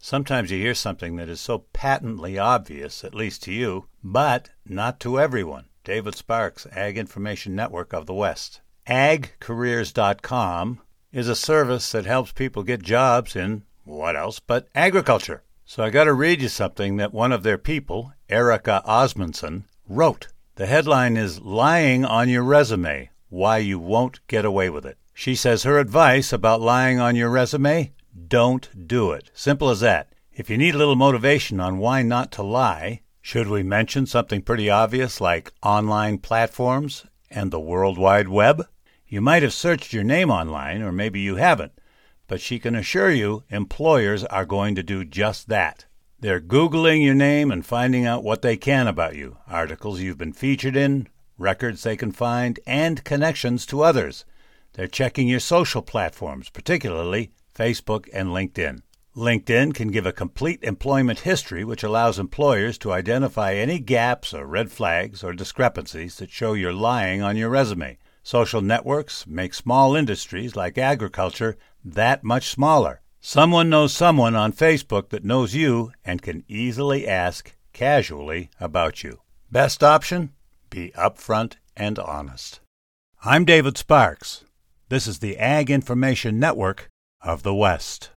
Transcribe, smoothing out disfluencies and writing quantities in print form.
Sometimes you hear something that is so patently obvious, at least to you, but not to everyone. David Sparks, Ag Information Network of the West. AgCareers.com is a service that helps people get jobs in, what else but agriculture. So I got to read you something that one of their people, Erica Osmundson, wrote. The headline is Lying on Your Resume, Why You Won't Get Away With It. She says her advice about lying on your resume, don't do it. Simple as that. If you need a little motivation on why not to lie, should we mention something pretty obvious like online platforms and the World Wide Web? You might have searched your name online, or maybe you haven't, but she can assure you employers are going to do just that. They're Googling your name and finding out what they can about you, articles you've been featured in, records they can find, and connections to others. They're checking your social platforms, particularly Facebook and LinkedIn. LinkedIn can give a complete employment history, which allows employers to identify any gaps or red flags or discrepancies that show you're lying on your resume. Social networks make small industries like agriculture that much smaller. Someone knows someone on Facebook that knows you and can easily ask casually about you. Best option? Be upfront and honest. I'm David Sparks. This is the Ag Information Network of the West.